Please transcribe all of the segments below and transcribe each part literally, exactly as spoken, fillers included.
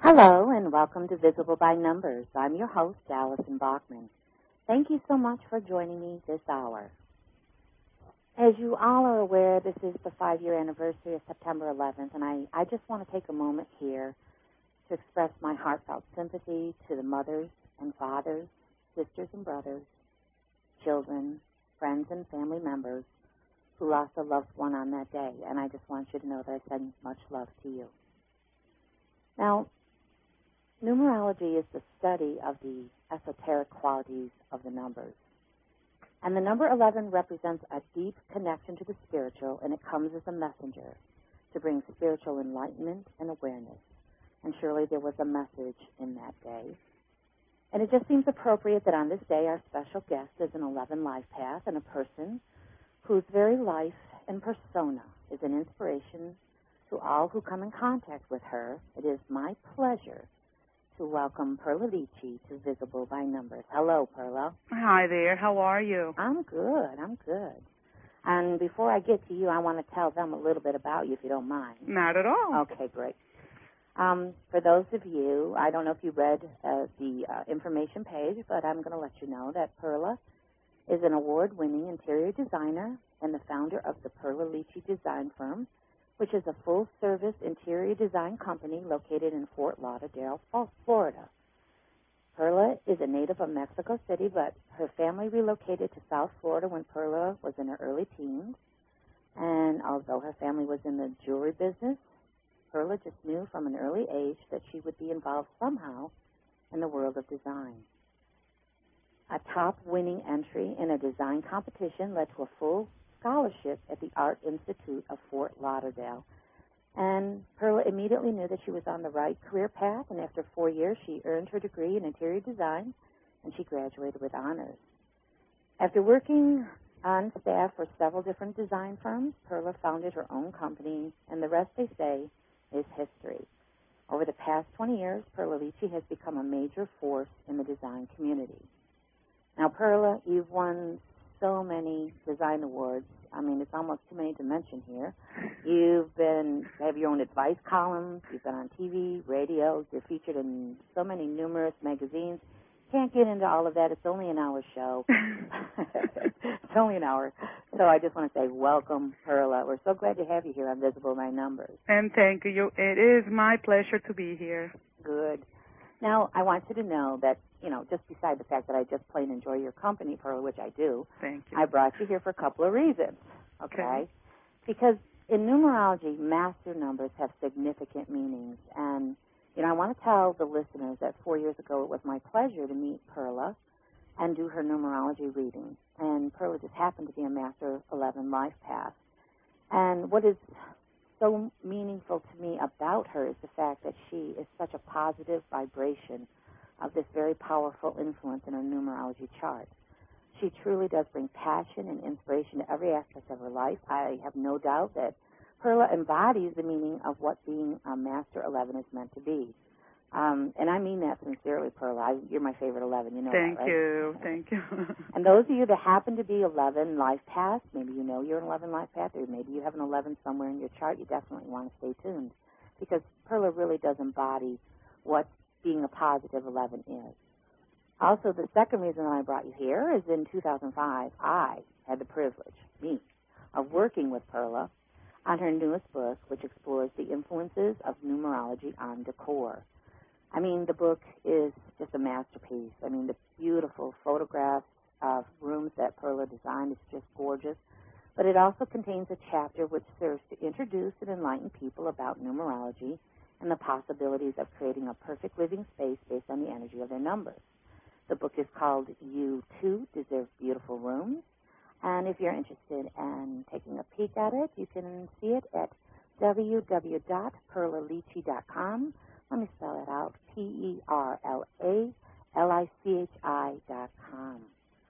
Hello, and welcome to Visible by Numbers. I'm your host, Allison Bachman. Thank you so much for joining me this hour. As you all are aware, this is the five-year anniversary of September eleventh, and I, I just want to take a moment here to express my heartfelt sympathy to the mothers and fathers, sisters and brothers, children, friends and family members who lost a loved one on that day, and I just want you to know that I send much love to you. Now, numerology is the study of the esoteric qualities of the numbers. And the number eleven represents a deep connection to the spiritual, and it comes as a messenger to bring spiritual enlightenment and awareness. And surely there was a message in that day. And it just seems appropriate that on this day our special guest is an eleven life path and a person whose very life and persona is an inspiration to all who come in contact with her. It is my pleasure to welcome Perla Lici to Visible by Numbers. Hello, Perla. Hi there. How are you? I'm good. I'm good. And before I get to you, I want to tell them a little bit about you, if you don't mind. Not at all. Okay, great. Um, for those of you, I don't know if you read uh, the uh, information page, but I'm going to let you know that Perla is an award-winning interior designer and the founder of the Perla Lici Design Firm, which is a full-service interior design company located in Fort Lauderdale, Florida. Perla is a native of Mexico City, but her family relocated to South Florida when Perla was in her early teens. And although her family was in the jewelry business, Perla just knew from an early age that she would be involved somehow in the world of design. A top winning entry in a design competition led to a full scholarship at the Art Institute of Fort Lauderdale. And Perla immediately knew that she was on the right career path, and after four years she earned her degree in interior design, and she graduated with honors. After working on staff for several different design firms, Perla founded her own company, and the rest, they say, is history. Over the past twenty years, Perla Lici has become a major force in the design community. Now, Perla, you've won so many design awards. I mean, it's almost too many to mention here. You've been, you have your own advice columns. You've been on T V, radio. You're featured in so many numerous magazines. Can't get into all of that. It's only an hour show. It's only an hour. So I just want to say welcome, Perla. We're so glad to have you here on Visible by Numbers. And thank you. It is my pleasure to be here. Good. Now, I want you to know that, you know, just beside the fact that I just plain enjoy your company, Perla, which I do, thank you. I brought you here for a couple of reasons, okay? okay? Because in numerology, master numbers have significant meanings. And, you know, I want to tell the listeners that four years ago it was my pleasure to meet Perla and do her numerology reading. And Perla just happened to be a Master eleven life path. And what is so meaningful to me about her is the fact that she is such a positive vibration of this very powerful influence in her numerology chart. She truly does bring passion and inspiration to every aspect of her life. I have no doubt that Perla embodies the meaning of what being a Master eleven is meant to be. Um, and I mean that sincerely, Perla. I, you're my favorite eleven, you know Thank that, right? you. Thank you. And those of you that happen to be eleven life paths, maybe you know you're an eleven life path, or maybe you have an eleven somewhere in your chart, you definitely want to stay tuned, because Perla really does embody what being a positive eleven is. Also, the second reason that I brought you here is in two thousand five, I had the privilege, me, of working with Perla on her newest book, which explores the influences of numerology on decor. I mean, the book is just a masterpiece. I mean, the beautiful photographs of rooms that Perla designed is just gorgeous. But it also contains a chapter which serves to introduce and enlighten people about numerology and the possibilities of creating a perfect living space based on the energy of their numbers. The book is called You Too Deserve Beautiful Rooms. And if you're interested in taking a peek at it, you can see it at w w w dot perla lici dot com. Let me spell it out, P E R L A L I C H I dot com.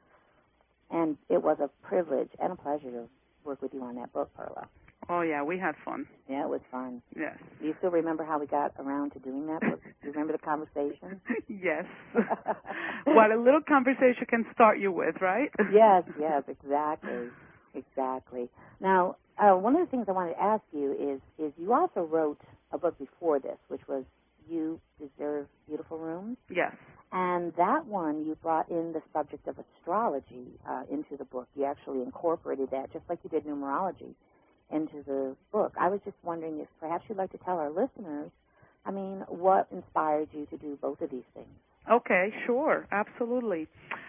And it was a privilege and a pleasure to work with you on that book, Perla. Oh, yeah, we had fun. Yeah, it was fun. Yes. Do you still remember how we got around to doing that book? Do you remember the conversation? Yes. What a little conversation can start you with, right? Yes, yes, exactly. Exactly. Now, uh, one of the things I wanted to ask you is, is you also wrote a book before this, which was you deserve beautiful rooms. Yes. And that one, you brought in the subject of astrology uh, into the book. You actually incorporated that, just like you did numerology, into the book. I was just wondering if perhaps you'd like to tell our listeners, I mean, what inspired you to do both of these things? Okay, sure, absolutely.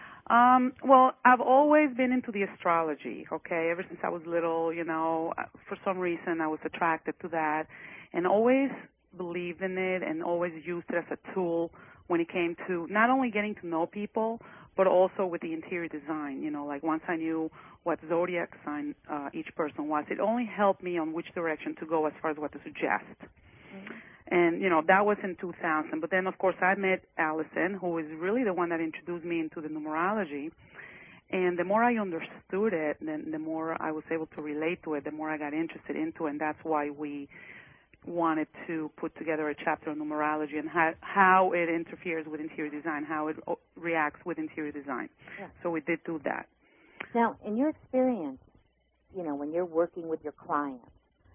Um, well, I've always been into the astrology, okay, ever since I was little, you know, for some reason I was attracted to that and always believed in it and always used it as a tool when it came to not only getting to know people, but also with the interior design, you know, like once I knew what zodiac sign uh, each person was, it only helped me on which direction to go as far as what to suggest. Mm-hmm. And, you know, that was in two thousand. But then, of course, I met Allison, who is really the one that introduced me into the numerology. And the more I understood it, then the more I was able to relate to it, the more I got interested into it. And that's why we wanted to put together a chapter on numerology and how, how it interferes with interior design, how it reacts with interior design. Yeah. So we did do that. Now, in your experience, you know, when you're working with your clients,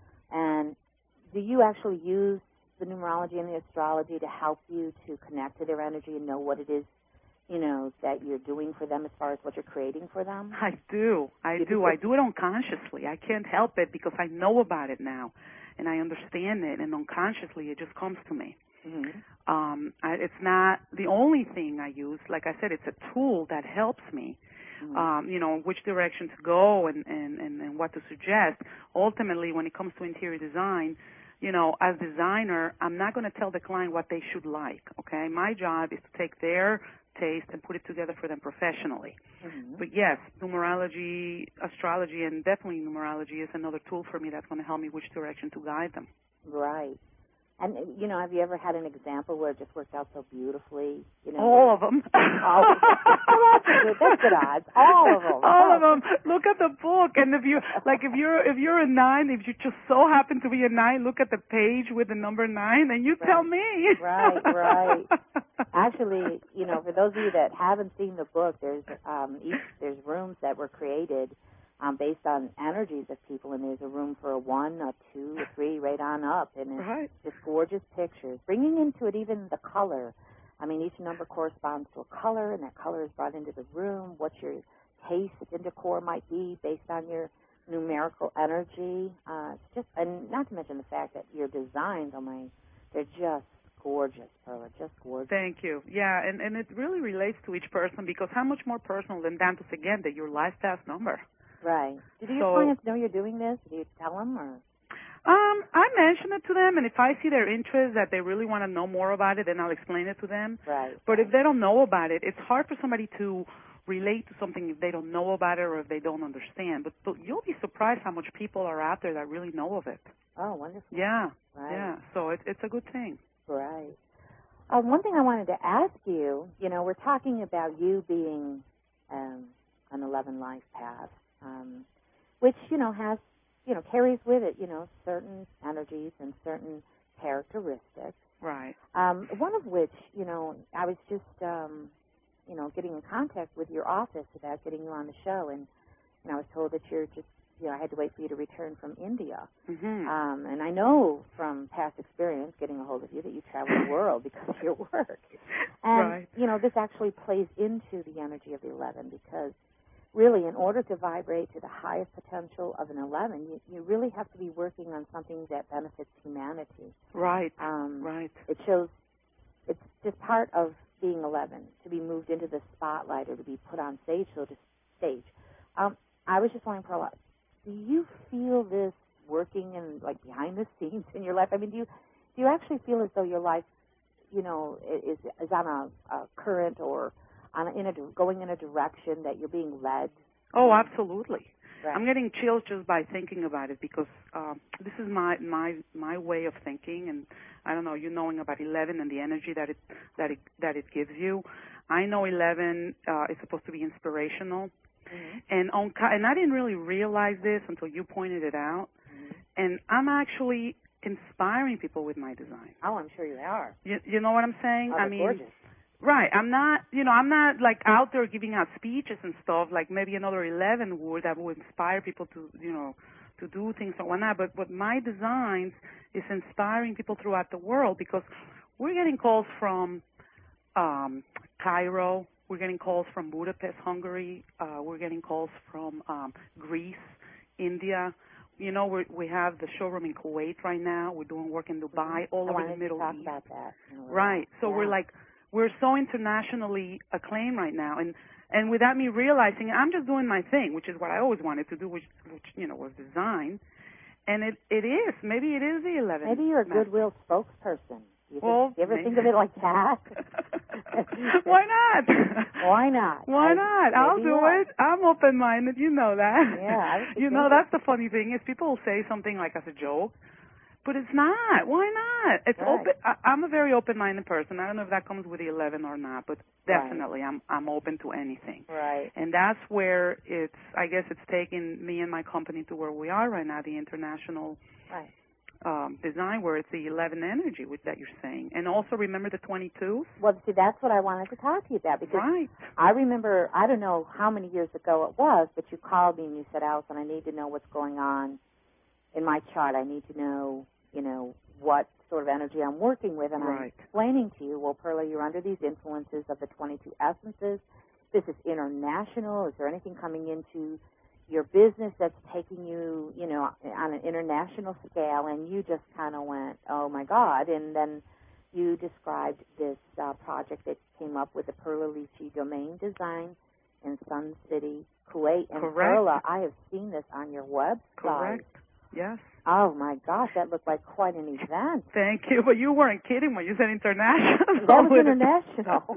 and do you actually use the numerology and the astrology to help you to connect to their energy and know what it is, you know, that you're doing for them as far as what you're creating for them? I do. I you do. do. I do it unconsciously. I can't help it because I know about it now, and I understand it, and unconsciously it just comes to me. Mm-hmm. Um, I, it's not the only thing I use. Like I said, it's a tool that helps me. Mm-hmm. Um, you know, which direction to go and, and, and, and what to suggest. Ultimately, when it comes to interior design, you know, as designer, I'm not going to tell the client what they should like, okay? My job is to take their taste and put it together for them professionally. Mm-hmm. But yes, numerology, astrology, and definitely numerology is another tool for me that's going to help me which direction to guide them. Right. And, you know, have you ever had an example where it just worked out so beautifully? You know, all of them. All of them. Well, that's good. That's good odds. All of them. All of them. Look at the book, and if you like, if you're if you're a nine, if you just so happen to be a nine, look at the page with the number nine, and you right. tell me. Right, right. Actually, you know, for those of you that haven't seen the book, there's um, each there's rooms that were created Um, based on energies of people, and there's a room for a one, a two, a three, right on up, and it's right. just gorgeous pictures, bringing into it even the color. I mean, each number corresponds to a color, and that color is brought into the room, what your taste in decor might be based on your numerical energy. Uh, it's just, and not to mention the fact that your designs, oh my, they're just gorgeous, Perla, just gorgeous. Thank you. Yeah, and, and it really relates to each person, because how much more personal than down to Seguente, your life path number. Right. Do your so, clients know you're doing this? Do you tell them, or? Um, I mention it to them, and if I see their interest, that they really want to know more about it, then I'll explain it to them. Right. But if they don't know about it, it's hard for somebody to relate to something if they don't know about it or if they don't understand. But, but you'll be surprised how much people are out there that really know of it. Oh, wonderful. Yeah. Right. Yeah. So it, it's a good thing. Right. Uh, one thing I wanted to ask you, you know, we're talking about you being um, an eleven life path. Um, which, you know, has, you know, carries with it, you know, certain energies and certain characteristics. Right. Um, one of which, you know, I was just, um, you know, getting in contact with your office about getting you on the show, and, and I was told that you're just, you know, I had to wait for you to return from India. Mm-hmm. Um, and I know from past experience getting a hold of you that you travel the world because of your work. And, right. you know, this actually plays into the energy of the eleven, because really, in order to vibrate to the highest potential of an eleven, you, you really have to be working on something that benefits humanity. Right, um, right. It shows, it's just part of being eleven, to be moved into the spotlight or to be put on stage, so to stage. Um, I was just wondering, Perla, do you feel this working in, like, behind the scenes in your life? I mean, do you do you actually feel as though your life, you know, is is on a, a current or on a, in a, going in a direction that you're being led? Oh, absolutely. Right. I'm getting chills just by thinking about it, because um, this is my, my my way of thinking, and I don't know, you knowing about eleven and the energy that it that it that it gives you. I know eleven uh, is supposed to be inspirational, mm-hmm. and on and I didn't really realize this until you pointed it out. Mm-hmm. And I'm actually inspiring people with my design. Oh, I'm sure you are. You, you know what I'm saying? Oh, I mean. Gorgeous. Right. I'm not, you know, I'm not like out there giving out speeches and stuff like maybe another eleven would, that would inspire people to, you know, to do things or whatnot. But, but my designs is inspiring people throughout the world, because we're getting calls from um, Cairo. We're getting calls from Budapest, Hungary. Uh, we're getting calls from um, Greece, India. You know, we we have the showroom in Kuwait right now. We're doing work in Dubai, Mm-hmm. all I over the wanted Middle to talk East. about that. Right. So yeah. we're like, we're so internationally acclaimed right now, and and without me realizing, I'm just doing my thing, which is what I always wanted to do, which which you know was design, and it it is. Maybe it is the eleventh. Maybe you're a goodwill spokesperson. You, well, you ever maybe. think of it like that? Why not? Why not? Why I, not? I'll do are. it. I'm open-minded. You know that. Yeah, I was You know, that's the funny thing is people will say something like as a joke, but it's not. Why not? It's right. open. I, I'm a very open-minded person. I don't know if that comes with the eleven or not, but definitely right. I'm I'm open to anything. Right. And that's where it's. I guess it's taken me and my company to where we are right now, the international. Right. Um, design where it's the eleven energy with that you're saying, and also remember the twenty-twos. Well, see, that's what I wanted to talk to you about because right. I remember I don't know how many years ago it was, but you called me and you said, Allison, I need to know what's going on in my chart. I need to know, you know, what sort of energy I'm working with, and right. I'm explaining to you, well, Perla, you're under these influences of the twenty-two essences. This is international. Is there anything coming into your business that's taking you, you know, on an international scale? And you just kind of went, oh, my God. And then you described this uh, project that came up with the Perla Lichi domain design in Sun City, Kuwait. And Correct. Perla, I have seen this on your website. Correct. Yes. Oh, my gosh, that looked like quite an event. Thank you, but you weren't kidding when you said international. That was international.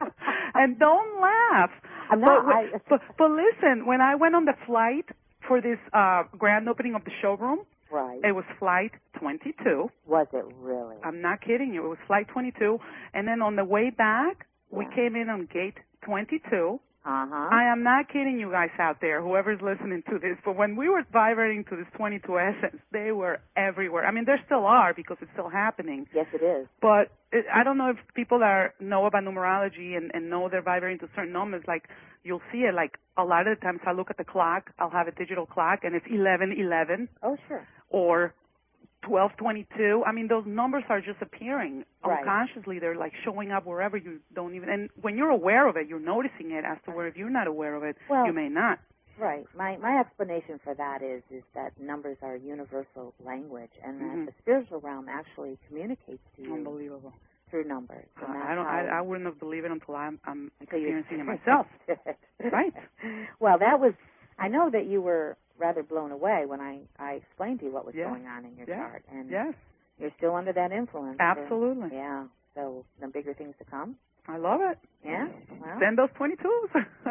And don't laugh. I'm not. But, I, but, but listen, when I went on the flight for this uh, grand opening of the showroom, right. it was flight twenty-two. Was it really? I'm not kidding you. It was flight twenty-two. And then on the way back, yeah. we came in on gate twenty-two. Uh-huh. I am not kidding you guys out there, whoever's listening to this, but when we were vibrating to this twenty-two essence, they were everywhere. I mean, there still are because it's still happening. Yes, it is. But it, I don't know if people are know about numerology and, and know they're vibrating to certain numbers. Like, you'll see it, like, a lot of the times I look at the clock, I'll have a digital clock, and it's eleven eleven. Oh, sure. Or twelve twenty-two. I mean, those numbers are just appearing right. unconsciously. They're like showing up wherever you don't even. And when you're aware of it, you're noticing it. As to where if you're not aware of it, well, you may not. Right. My my explanation for that is is that numbers are universal language, and that mm-hmm. the spiritual realm actually communicates to you. Unbelievable. Through numbers. Uh, I don't. I, I wouldn't have believed it until I'm, I'm experiencing it myself. it. Right. Well, that was. I know that you were rather blown away when I, I explained to you what was yes. going on in your yes. chart. And yes. you're still under that influence. Absolutely. So, yeah. So the bigger things to come. I love it. Yeah. Well. Send those twenty-twos.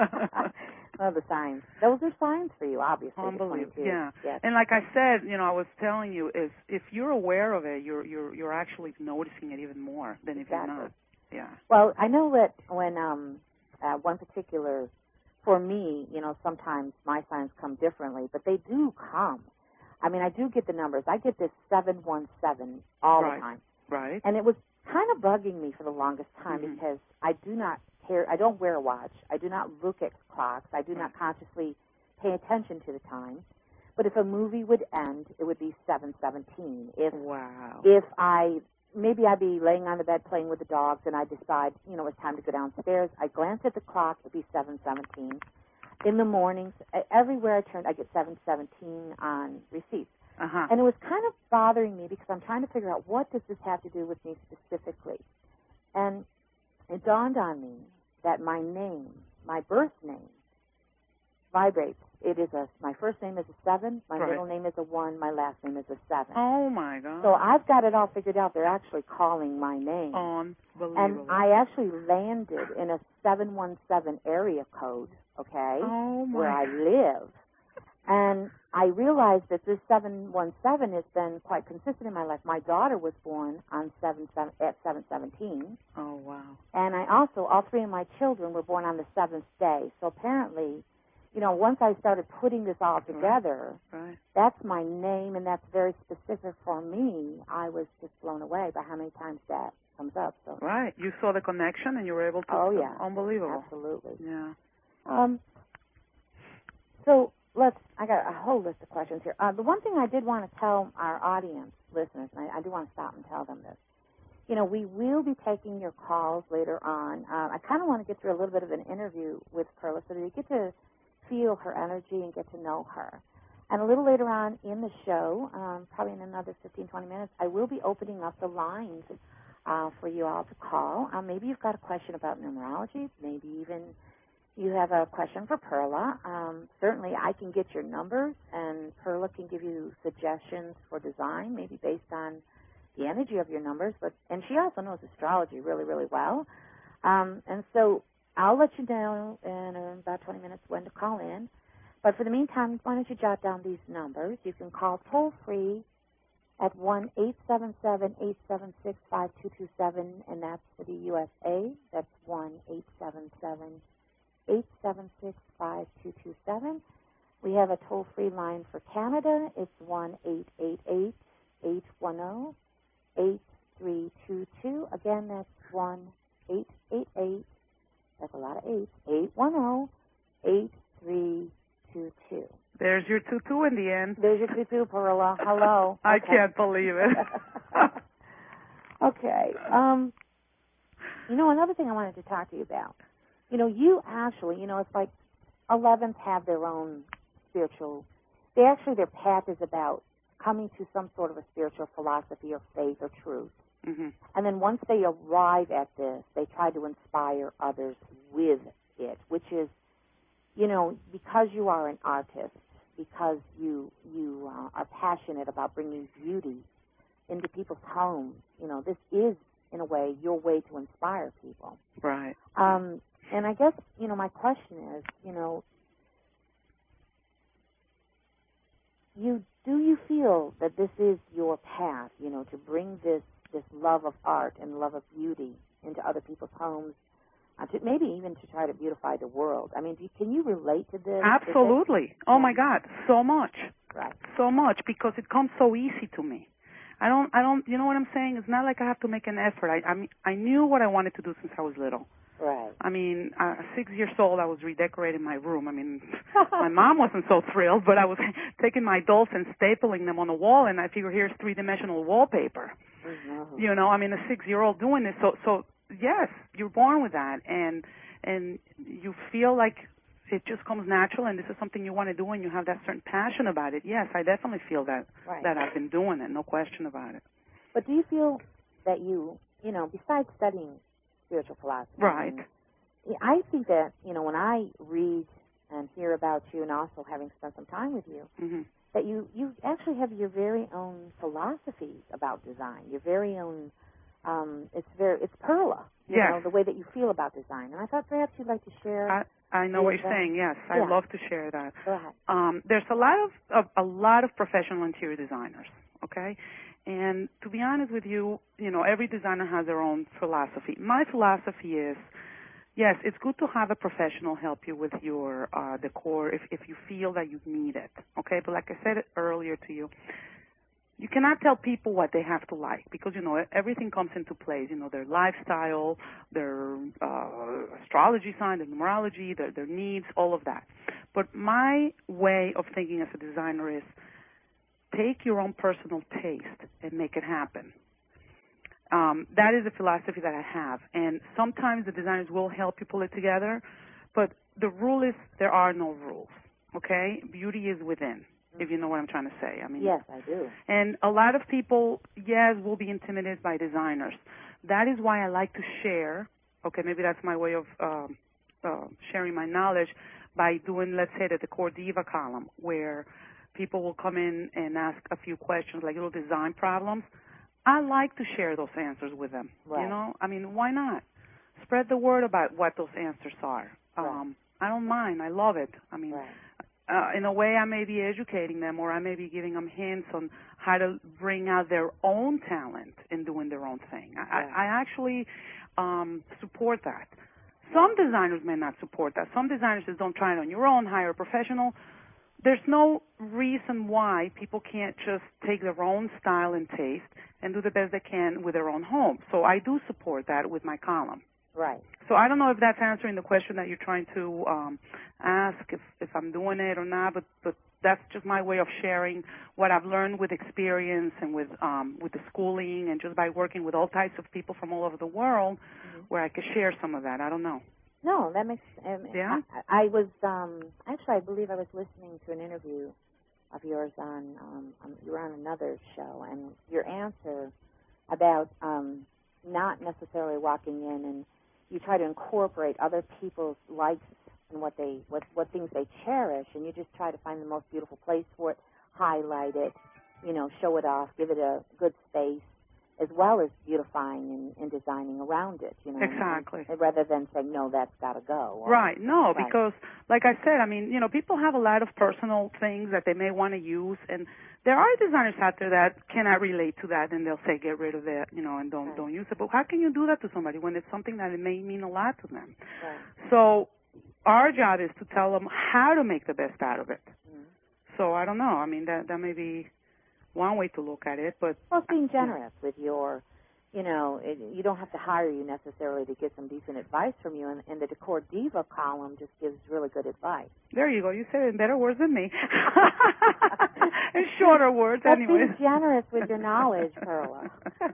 Well, the signs. Those are signs for you, obviously. Unbelievable. Yeah. Yes. And like I said, you know, I was telling you, is if you're aware of it, you're you're you're actually noticing it even more than if exactly. you're not. Yeah. Well, I know that when um uh, one particular. For me, you know, sometimes my signs come differently, but they do come. I mean, I do get the numbers. I get this seven one seven all right. the time. Right. And it was kind of bugging me for the longest time mm-hmm. because I do not care. I don't wear a watch. I do not look at clocks. I do right. not consciously pay attention to the time. But if a movie would end, it would be seven seventeen. If, wow. If I... Maybe I'd be laying on the bed playing with the dogs, and I decide, you know, it's time to go downstairs. I glance at the clock; it'd be seven seventeen. In the mornings, everywhere I turned, I get seven seventeen on receipts. Uh-huh. And it was kind of bothering me because I'm trying to figure out what does this have to do with me specifically. And it dawned on me that my name, my birth name, vibrates. It is a, my first name is a seven, my right. middle name is a one, my last name is a seven. Oh, my God. So I've got it all figured out. They're actually calling my name. Unbelievable. And I actually landed in a seven one seven area code, okay, oh my. where I live. And I realized that this seven one seven has been quite consistent in my life. My daughter was born on seven, seven, at seven seventeen. Oh, wow. And I also, all three of my children were born on the seventh day. So apparently, you know, once I started putting this all together, right. Right. that's my name, and that's very specific for me. I was just blown away by how many times that comes up. So right. You saw the connection, and you were able to. Oh, yeah. Unbelievable. Absolutely. Yeah. Um. So let's, I got a whole list of questions here. Uh, the one thing I did want to tell our audience, listeners, and I, I do want to stop and tell them this, you know, we will be taking your calls later on. Uh, I kind of want to get through a little bit of an interview with Perla so that you get to feel her energy and get to know her. And a little later on in the show, um, probably in another fifteen, twenty minutes, I will be opening up the lines uh, for you all to call. Um, maybe you've got a question about numerology. Maybe even you have a question for Perla. Um, certainly I can get your numbers, and Perla can give you suggestions for design, maybe based on the energy of your numbers. But and she also knows astrology really, really well. Um, and so I'll let you know in about twenty minutes when to call in. But for the meantime, why don't you jot down these numbers? You can call toll-free at one eight seven seven, eight seven six, five two two seven, and that's for the U S A. That's one eight seven seven, eight seven six, five two two seven. We have a toll-free line for Canada. It's one eight eight eight, eight one zero, eight three two two. Again, that's one eight eight eight, that's a lot of eights, eight one zero, eight three two two. There's your two two in the end. There's your two two, Perla. Hello. I Okay. can't believe it. Okay. Um, you know, another thing I wanted to talk to you about. You know, you actually, you know, it's like elevens have their own spiritual, they actually, their path is about coming to some sort of a spiritual philosophy or faith or truth. Mm-hmm. And then once they arrive at this, they try to inspire others with it, which is, you know, because you are an artist, because you you uh, are passionate about bringing beauty into people's homes, you know, this is, in a way, your way to inspire people. Right. Um, and I guess, you know, my question is, you know, you do you feel that this is your path, you know, to bring this, this love of art and love of beauty into other people's homes, uh, to maybe even to try to beautify the world? I mean, do you, can you relate to this? Absolutely. This? Oh, Yeah. my God, so much. Right. So much, because it comes so easy to me. I don't, I don't, you know what I'm saying? It's not like I have to make an effort. I, I mean, I knew what I wanted to do since I was little. Right. I mean, uh, six years old, I was redecorating my room. I mean, my mom wasn't so thrilled, but I was taking my dolls and stapling them on the wall, and I figure here's three-dimensional wallpaper. Mm-hmm. You know, I mean, a six-year-old doing this. So, so yes, you're born with that, and and you feel like it just comes natural, and this is something you want to do, and you have that certain passion about it. Yes, I definitely feel that Right. that I've been doing it, no question about it. But do you feel that you, you know, besides studying spiritual philosophy, Right. and I think that, you know, when I read and hear about you, and also having spent some time with you, Mm-hmm. that you, you actually have your very own philosophy about design, your very own, um, it's very, it's Perla, you Yes. know, the way that you feel about design. And I thought perhaps you'd like to share. I, I know with what you're them. saying. Yes, Yeah. I'd love to share that. Go ahead. Um, there's a lot of, of a lot of professional interior designers. Okay, and to be honest with you, you know, every designer has their own philosophy. My philosophy is, yes, it's good to have a professional help you with your uh, decor if if you feel that you need it. Okay, but like I said earlier to you, you cannot tell people what they have to like, because, you know, everything comes into place, you know, their lifestyle, their uh, astrology sign, their numerology, their, their needs, all of that. But my way of thinking as a designer is take your own personal taste and make it happen. Um, that is a philosophy that I have. And sometimes the designers will help you pull it together, but the rule is there are no rules, okay? Beauty is within, if you know what I'm trying to say. I mean, Yes, I do. and a lot of people, yes, will be intimidated by designers. That is why I like to share, okay, maybe that's my way of um, uh, sharing my knowledge, by doing, let's say, the Decor Diva column, where people will come in and ask a few questions, like little design problems. I like to share those answers with them. Right. You know, I mean, why not? Spread the word about what those answers are. Right. Um, I don't mind. I love it. I mean, Right. uh, in a way, I may be educating them, or I may be giving them hints on how to bring out their own talent in doing their own thing. I, Right. I, I actually um, support that. Some designers may not support that. Some designers just don't try it on your own, hire a professional. There's no reason why people can't just take their own style and taste and do the best they can with their own home. So I do support that with my column. Right. So I don't know if that's answering the question that you're trying to um, ask, if, if I'm doing it or not, but, but that's just my way of sharing what I've learned with experience and with um, with the schooling and just by working with all types of people from all over the world, mm-hmm. where I could share some of that. I don't know. No, that makes. Um, yeah. I, I was um, actually, I believe I was listening to an interview of yours on. Um, on you were on another show, and your answer about um, not necessarily walking in and you try to incorporate other people's likes and what they what what things they cherish, and you just try to find the most beautiful place for it, highlight it, you know, show it off, give it a good space, as well as beautifying and, and designing around it, you know. Exactly. And, and rather than saying, no, that's got to go. Or, right. No, right. because, like I said, I mean, you know, people have a lot of personal things that they may want to use, and there are designers out there that cannot relate to that, and they'll say, get rid of it, you know, and don't right. don't use it. But how can you do that to somebody when it's something that it may mean a lot to them? Right. So our job is to tell them how to make the best out of it. Mm-hmm. So I don't know. I mean, that that may be one way to look at it, but well, being generous yeah. with your, you know, it, you don't have to hire you necessarily to get some decent advice from you, and, and the Decor Diva column just gives really good advice. There you go. You said it in better words than me. In shorter words, well, anyway. Being generous with your knowledge, Perla,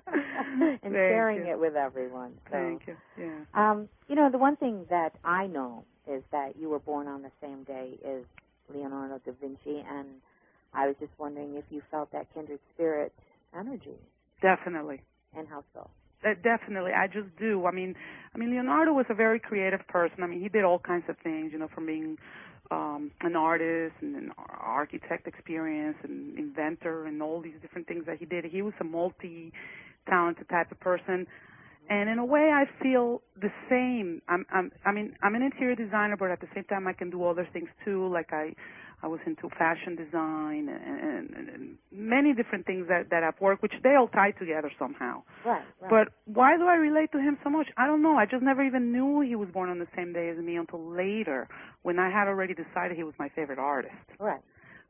and Thank sharing you. it with everyone. So, Thank you. Yeah. Um, you know, the one thing that I know is that you were born on the same day as Leonardo da Vinci, and I was just wondering if you felt that kindred spirit energy. Definitely. And how so? Uh, definitely, I just do. I mean, I mean, Leonardo was a very creative person. I mean, he did all kinds of things, you know, from being um, an artist and an architect experience and inventor and all these different things that he did. He was a multi-talented type of person. And in a way, I feel the same. I'm, I'm, I mean, I'm an interior designer, but at the same time, I can do other things too. Like I, I was into fashion design and, and, and many different things that, that I've worked, which they all tie together somehow. Right, right. But why do I relate to him so much? I don't know. I just never even knew he was born on the same day as me until later, when I had already decided he was my favorite artist. Right.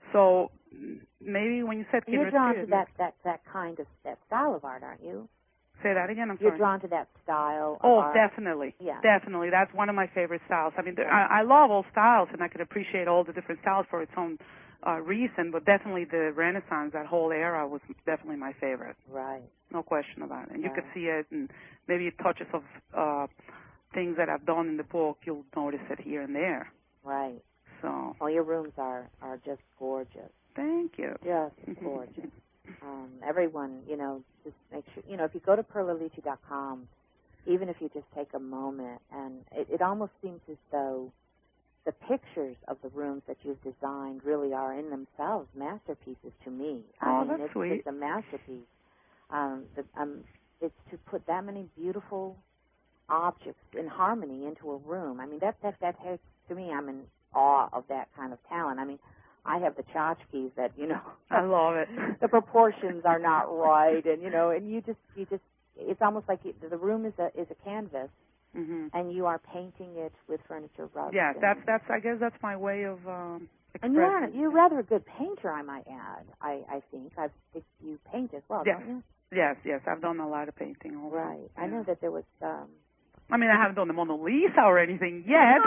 So maybe when you said you're kindred drawn spirit, to that, that that kind of that style of art, aren't you? Say that again. I'm You're sorry. drawn to that style. Of oh, art. definitely. Yeah. Definitely. That's one of my favorite styles. I mean, there, I, I love all styles, and I can appreciate all the different styles for its own uh, reason. But definitely, the Renaissance, that whole era, was definitely my favorite. Right. No question about it. And right. you can see it, and maybe touches of uh, things that I've done in the book. You'll notice it here and there. Right. So. Well, your rooms are are just gorgeous. Thank you. Just gorgeous. Um, everyone, you know, just make sure, you know, if you go to perla lici dot com, even if you just take a moment, and it, it almost seems as though the pictures of the rooms that you've designed really are in themselves masterpieces to me. Oh, I mean, that's it's, sweet. It's a masterpiece. Um, the, um, it's to put that many beautiful objects in harmony into a room. I mean, that, that, that has, to me, I'm in awe of that kind of talent. I mean, I have the tchotchkes that, you know. I love it. The proportions are not right, and, you know, and you just, you just, it's almost like you, the room is a is a canvas, mm-hmm. and you are painting it with furniture rugs. Yeah, that's, that's, I guess that's my way of um, expressing. And you are, you're rather a good painter, I might add, I, I think. I've, you paint as well, yes. don't you? Yes, yes, I've done a lot of painting also. Right. Yeah. I know that there was, um, I mean, I haven't done the Mona Lisa or anything yet.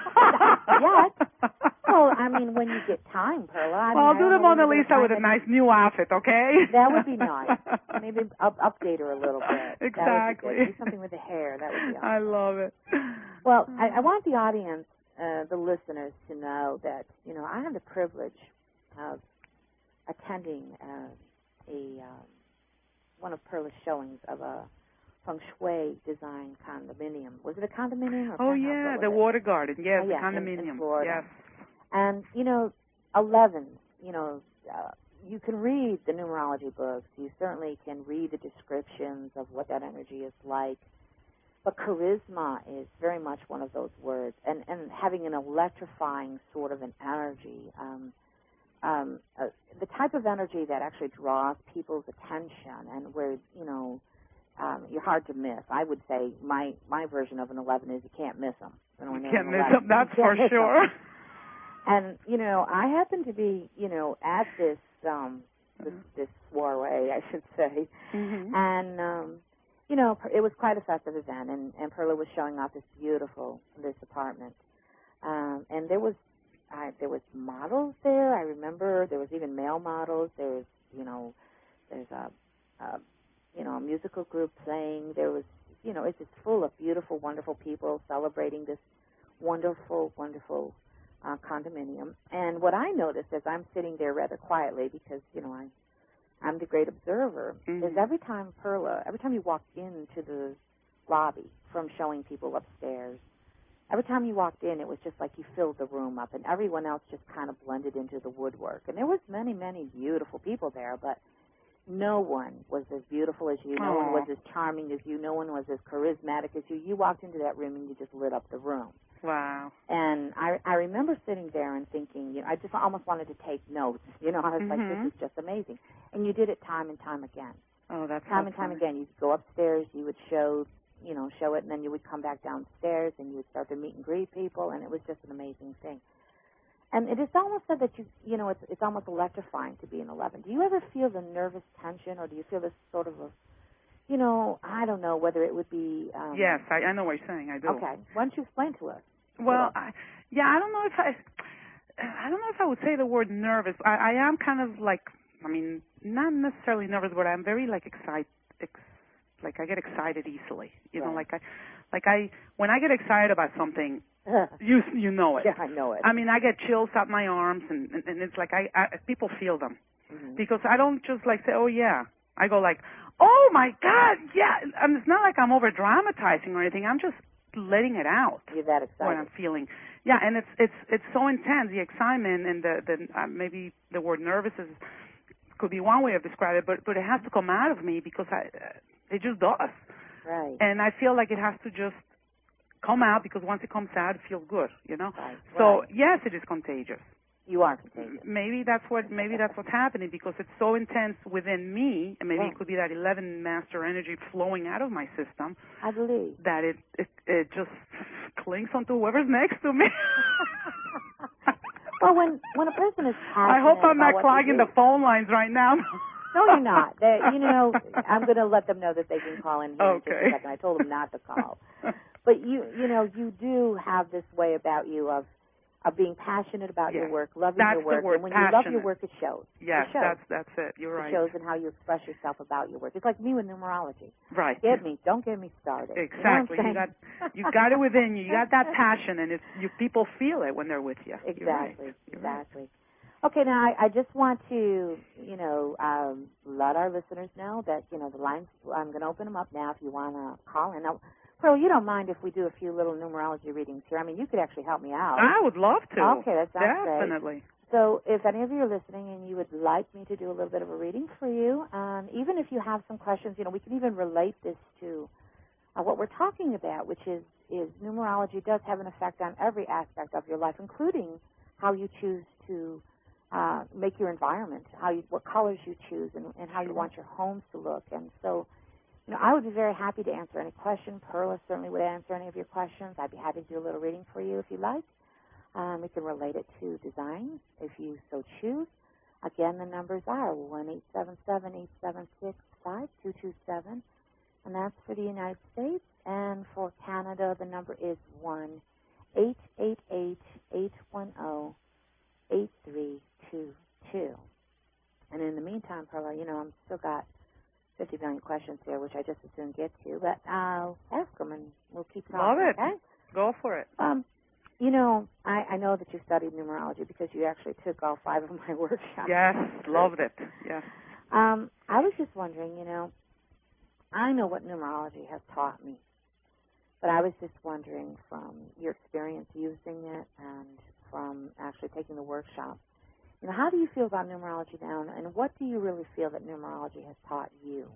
But yet. Well, I mean, when you get time, Perla. I well, mean, I'll do the Mona Lisa with a that nice new outfit, okay? That would be nice. Maybe up, update her a little bit. Exactly. That would be good. Do something with the hair. That would be awesome. I love it. Well, I, I want the audience, uh, the listeners, to know that, you know, I have the privilege of attending uh, a um, one of Perla's showings of a feng shui design condominium. Was it a condominium or oh, penthouse? yeah, the it? water garden. Yes, oh, the yeah, condominium. In, in Florida. Yes. And, you know, eleven, you know, uh, you can read the numerology books. You certainly can read the descriptions of what that energy is like. But charisma is very much one of those words. And, and having an electrifying sort of an energy, um, um, uh, the type of energy that actually draws people's attention and where, you know, um, you're hard to miss. I would say my, my version of an eleven is you can't miss them. You can't miss them, that's for sure. Them. And, you know, I happen to be, you know, at this um, this, this soiree, I should say. Mm-hmm. And, um, you know, it was quite a festive event, and, and Perla was showing off this beautiful, this apartment. Um, and there was I, there was models there. I remember there was even male models. There was, you know, there's a, a, you know, a musical group playing. There was, you know, it's just full of beautiful, wonderful people celebrating this wonderful, wonderful uh, condominium. And what I noticed as I'm sitting there rather quietly, because, you know, I, I'm the great observer, mm-hmm. is every time, Perla, every time you walked into the lobby from showing people upstairs, every time you walked in, it was just like you filled the room up, and everyone else just kind of blended into the woodwork. And there was many, many beautiful people there, but no one was as beautiful as you. No Aww. one was as charming as you. No one was as charismatic as you. You walked into that room, and you just lit up the room. Wow. And I, I remember sitting there and thinking, you know, I just almost wanted to take notes. You know, I was mm-hmm. like, this is just amazing. And you did it time and time again. Oh, that's Time so and time funny. again. You'd go upstairs, you would show, you know, show it, and then you would come back downstairs, and you would start to meet and greet people, and it was just an amazing thing. And it is almost said that you, you know, it's, it's almost electrifying to be an eleven. Do you ever feel the nervous tension, or do you feel this sort of a, you know, I don't know whether it would be. Um, yes, I, I know what you're saying. I do. Okay. Why don't you explain to us? Well, I, yeah, I don't know if I, I don't know if I would say the word nervous. I, I am kind of like, I mean, not necessarily nervous, but I'm very like excited, ex, like I get excited easily. You right. know, like I, like I, when I get excited about something, you you know it. Yeah, I know it. I mean, I get chills up my arms, and and, and it's like I, I people feel them mm-hmm. because I don't just like say, oh yeah. I go like, oh my God, yeah. I mean, it's not like I'm over dramatizing or anything. I'm just letting it out. You're that excited. What I'm feeling. Yeah, and it's it's it's so intense, the excitement, and the the uh, maybe the word nervous is could be one way of describing it, but but it has to come out of me because I uh, it just does. Right. And I feel like it has to just come out because once it comes out, it feels good, you know. Right. So right. yes, it is contagious. You are contagious. Maybe that's what maybe that's what's happening because it's so intense within me, and maybe right. it could be that eleven master energy flowing out of my system. I believe that it it, it just clings onto whoever's next to me. Well, when when a person is passionate, I hope I'm about not clogging the phone lines right now. No, you're not. They, you know, I'm going to let them know that they can call in here okay. in just a second. I told them not to call, but you you know you do have this way about you of. Of being passionate about yes. your work, loving that's your work, the word, and when passionate. you love your work, it shows. Yes, it shows. that's that's it. You're right. It shows in how you express yourself about your work. It's like me with numerology. Right. Get me, don't get me started. Exactly. You know you got you got it within you. You got that passion, and it's you. People feel it when they're with you. Exactly. You're right. You're exactly. Right. Okay, now I, I just want to, you know, um, let our listeners know that you know the lines. I'm going to open them up now. If you want to call in now. Pearl, you don't mind if we do a few little numerology readings here? I mean, you could actually help me out. I would love to. Okay, that sounds great. Definitely. So if any of you are listening and you would like me to do a little bit of a reading for you, um, even if you have some questions, you know, we can even relate this to uh, what we're talking about, which is, is numerology does have an effect on every aspect of your life, including how you choose to uh, make your environment, how you, what colors you choose, and, and how sure. you want your homes to look. And so, you know, I would be very happy to answer any question. Perla certainly would answer any of your questions. I'd be happy to do a little reading for you if you like. Um, we can relate it to design if you so choose. Again, the numbers are one eight seven seven, eight seven six, five two two seven, and that's for the United States. And for Canada, the number is one eight eight eight, eight one zero, eight three two two. And in the meantime, Perla, you know, I'm still got fifty million questions here, which I just as soon get to, but I'll ask them and we'll keep talking. Love it. Okay? Go for it. Um, you know, I, I know that you studied numerology because you actually took all five of my workshops. Yes, loved it. Yes. Um, I was just wondering, you know, I know what numerology has taught me, but I was just wondering from your experience using it and from actually taking the workshop, you know, how do you feel about numerology now, and what do you really feel that numerology has taught you?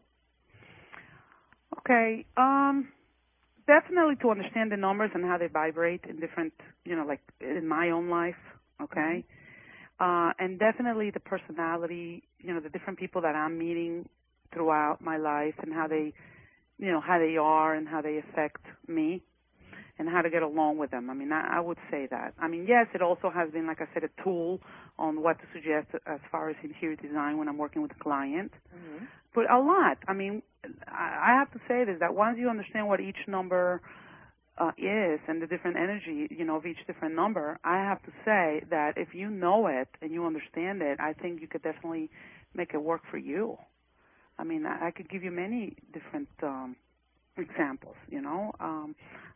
Okay. Um, definitely to understand the numbers and how they vibrate in different, you know, like in my own life, okay? Mm-hmm. Uh, and definitely the personality, you know, the different people that I'm meeting throughout my life and how they, you know, how they are and how they affect me. And how to get along with them. I mean, I, I would say that. I mean, yes, it also has been, like I said, a tool on what to suggest as far as interior design when I'm working with a client. Mm-hmm. But a lot. I mean, I, I have to say this, that once you understand what each number uh, is and the different energy, you know, of each different number, I have to say that if you know it and you understand it, I think you could definitely make it work for you. I mean, I, I could give you many different um, examples, you know. Um,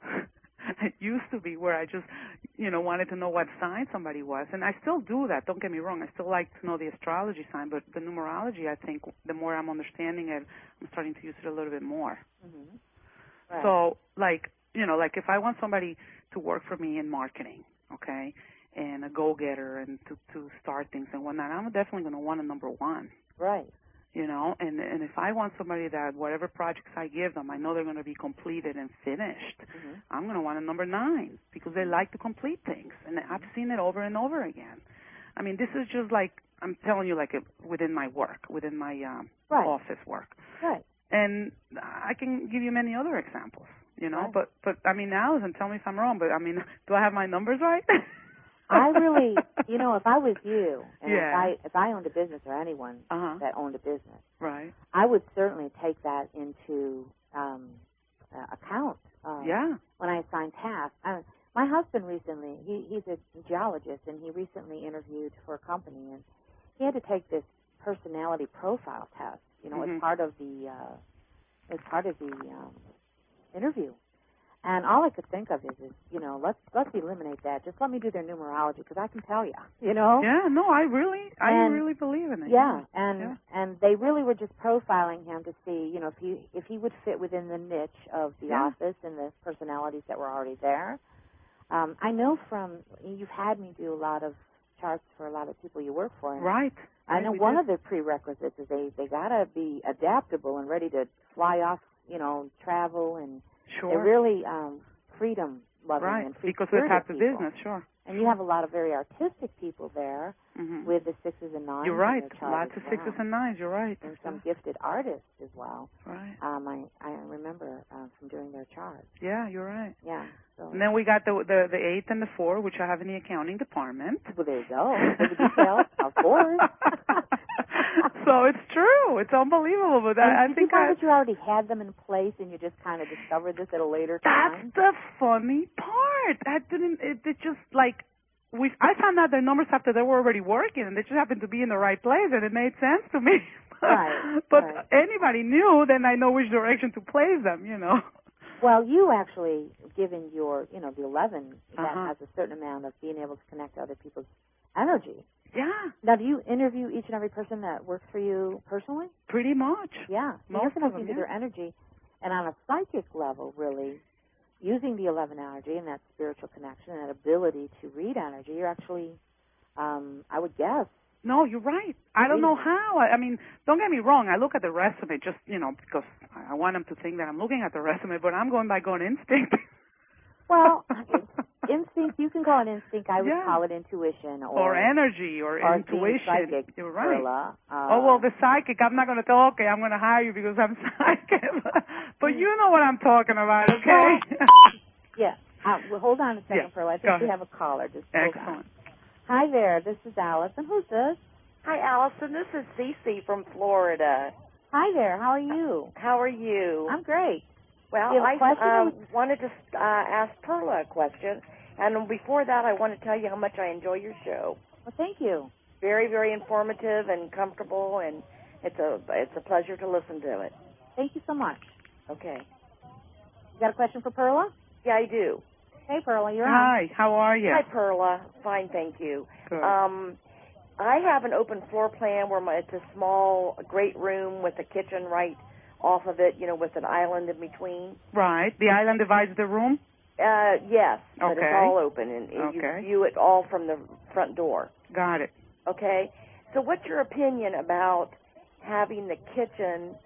it used to be where I just, you know, wanted to know what sign somebody was, and I still do that. Don't get me wrong. I still like to know the astrology sign, but the numerology, I think, the more I'm understanding it, I'm starting to use it a little bit more. Mm-hmm. Right. So, like, you know, like if I want somebody to work for me in marketing, okay, and a go-getter and to, to start things and whatnot, I'm definitely going to want a number one. Right. You know, and and if I want somebody that whatever projects I give them, I know they're going to be completed and finished, mm-hmm. I'm going to want a number nine because they like to complete things. And I've seen it over and over again. I mean, this is just like, I'm telling you, like a, within my work, within my um, right. office work. Right. And I can give you many other examples, you know, right. but, but, I mean, Allison, tell me if I'm wrong, but, I mean, do I have my numbers right? I really, you know, if I was you, and yeah. if I if I owned a business or anyone uh-huh. that owned a business, right, I would certainly take that into um, uh, account. Um, yeah. When I assign tasks, I, my husband recently, he, he's a geologist, and he recently interviewed for a company, and he had to take this personality profile test, you know, mm-hmm. as part of the uh, as part of the um, interview. And all I could think of is, is, you know, let's let's eliminate that. Just let me do their numerology because I can tell you, you know. Yeah, no, I really, I and, really believe in it. Yeah, and yeah. and they really were just profiling him to see, you know, if he if he would fit within the niche of the yeah. office and the personalities that were already there. Um, I know from you've had me do a lot of charts for a lot of people you work for. And right. I know right, one did. of the prerequisites is they they gotta be adaptable and ready to fly off, you know, travel and. Sure. They're really um, freedom loving right. and free because of the type of people. business, sure. And you have a lot of very artistic people there mm-hmm. with the sixes and nines. You're right. In their chart Lots as of well. sixes and nines. You're right. And some yeah. gifted artists as well. Right. Um, I I remember uh, from doing their charts. Yeah, you're right. Yeah. So. And then we got the the the eight and the four, which I have in the accounting department. Well, there you go. For the details, of course. So it's true. It's unbelievable. But and I, I did think you find I, that you already had them in place and you just kind of discovered this at a later time? That's the funny part. I didn't. It, it just like we. I found out their numbers after they were already working, and they just happened to be in the right place, and it made sense to me. Right. But right. anybody knew, then I know which direction to place them. You know. Well, you actually, given your, you know, the eleven, that uh-huh. has a certain amount of being able to connect to other people's energy. Yeah. Now, do you interview each and every person that works for you personally? Pretty much. Yeah. So Most you're connecting of them, to yeah. their energy. And on a psychic level, really, using the eleven energy and that spiritual connection and that ability to read energy, you're actually, um, I would guess. No, you're right. I don't know how. I, I mean, don't get me wrong. I look at the resume just, you know, because I want them to think that I'm looking at the resume, but I'm going by gut instinct. Well, instinct, you can call it instinct. I would yeah. call it intuition. Or, or energy or, or intuition. Psychic, You're right. Perla. Uh, oh, well, the psychic, I'm not going to tell, okay, I'm going to hire you because I'm psychic. But you know what I'm talking about, okay? Well, yeah. Uh, well, hold on a second, yeah. Perla. I think Go we ahead. have a caller. Just hold Excellent. on. Hi there. This is Allison. Who's this? Hi, Allison. This is Cece from Florida. Hi there. How are you? How are you? I'm great. Well, I uh, wanted to uh, ask Perla a question, and before that, I want to tell you how much I enjoy your show. Well, thank you. Very, very informative and comfortable, and it's a it's a pleasure to listen to it. Thank you so much. Okay. You got a question for Perla? Yeah, I do. Hey, Perla, you're Hi, on. how are you? Hi, Perla. Fine, thank you. Good. Um, I have an open floor plan where my, it's a small, great room with a kitchen right off of it, you know, with an island in between. Right. The island divides the room? Uh, yes, but okay. it's all open, and okay. you view it all from the front door. Got it. Okay. So what's your opinion about having the kitchen